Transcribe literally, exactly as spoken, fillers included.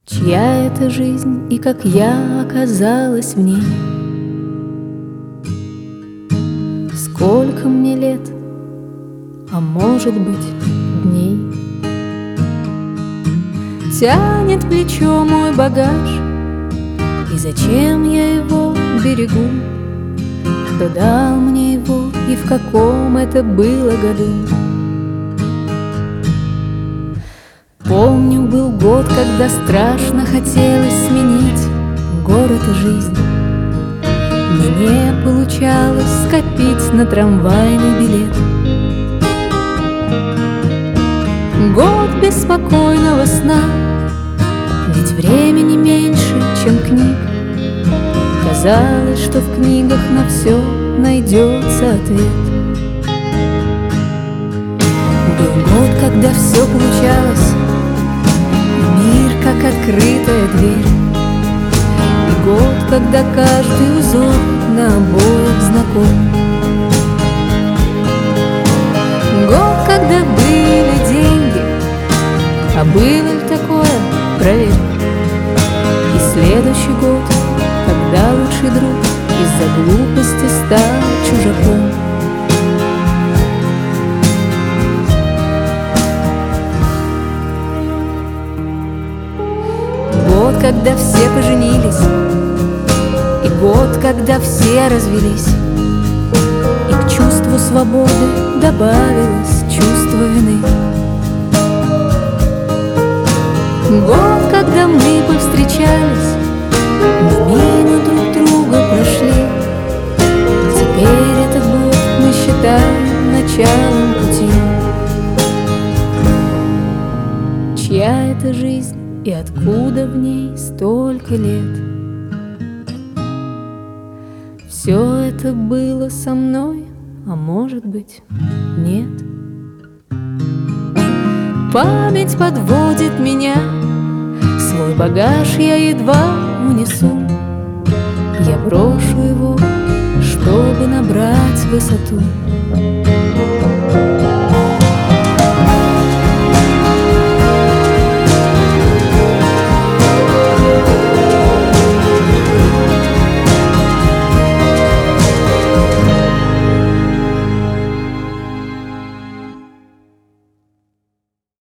Чья это жизнь и как я оказалась в ней? Сколько мне лет, а может быть дней? Тянет плечо мой багаж, и зачем я его берегу? Кто дал мне его и в каком это было году? Помню, был год, когда страшно хотелось сменить город и жизнь. Но не получалось скопить на трамвайный билет. Год беспокойного сна, ведь времени меньше, чем книг. Казалось, что в книгах на все найдется ответ. Был год, когда все получалось, мир как открытая дверь. И год, когда каждый узор на обоях знаком. Год, когда были деньги, а было ли такое, проверь. И следующий год, когда лучший друг из-за глупости стал чужаком. Год, когда все поженились, и год, когда все развелись, и к чувству свободы добавилось чувство вины. Год, когда мы повстречались, мы мимо друг друга прошли. Теперь этот год мы считаем началом пути. Чья это жизнь и откуда в ней столько лет? Все это было со мной, а может быть, нет. Память подводит меня, свой багаж я едва унесу. Я брошу его, чтобы набрать высоту.